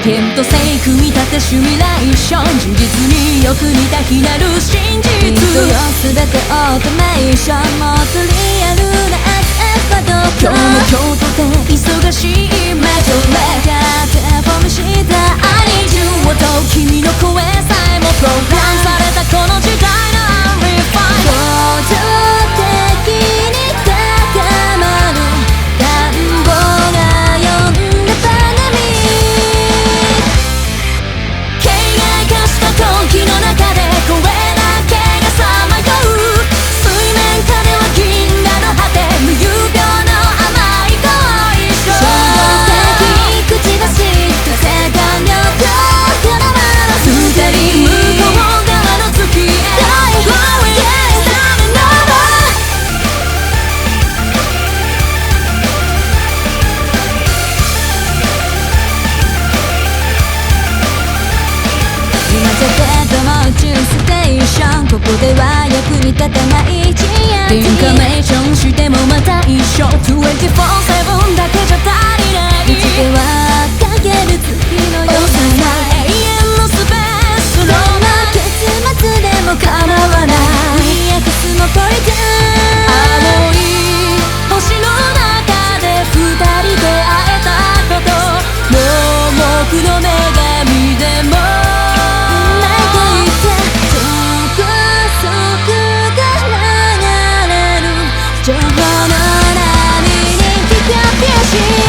点と線組み立てシミュレーション、事実によく似たひなる真実、きっとよ全てオートメーション、もっとリアルな SF はどこ、今日も京都で忙しいメトロレガーテフォームしたI need you を問う君の声さえもプログラムされたこの時代の Unrefined 構造的に高まる願望が呼んだパナミ、形骸化した時の中で声だけがさまよう、水面下では銀河の果て無遊病の甘い恋性、衝動的に口出した世界の力は二人向こう側の月へ Glowing Standing Over、 今じゃデートも宇宙ステーション、ここでは役に立たない一夜、インカメーションしてもまた一緒 24/7 だけじゃ足りない、いつではかける月のような永遠のスペース、どんな結末でも構わない EX のポリテン、青い星の中で二人出会えたこと、もう僕の女神でもないと言って直速が流れる情報の波に聞きぴし、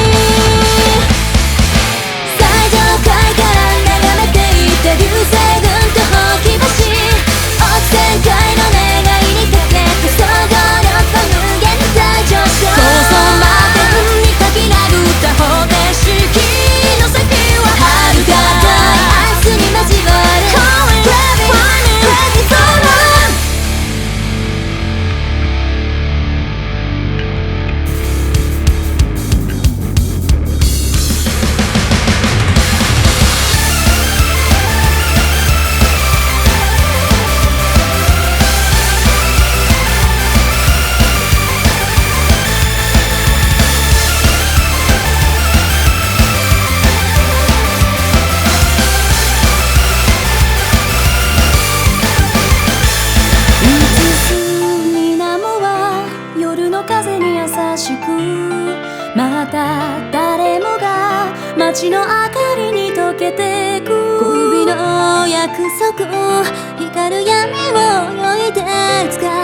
最上階から眺めていた流星群とほうき星、億千回の願いにかけて総合力無限大上昇、高層マーテンに書き殴った方程式の先は遥か遠い明日に交わる Craving Crazy for Love、映す水面は夜の風に優しく、また誰もが街の明かりに溶けてく、小指の約束光る闇を泳いで掴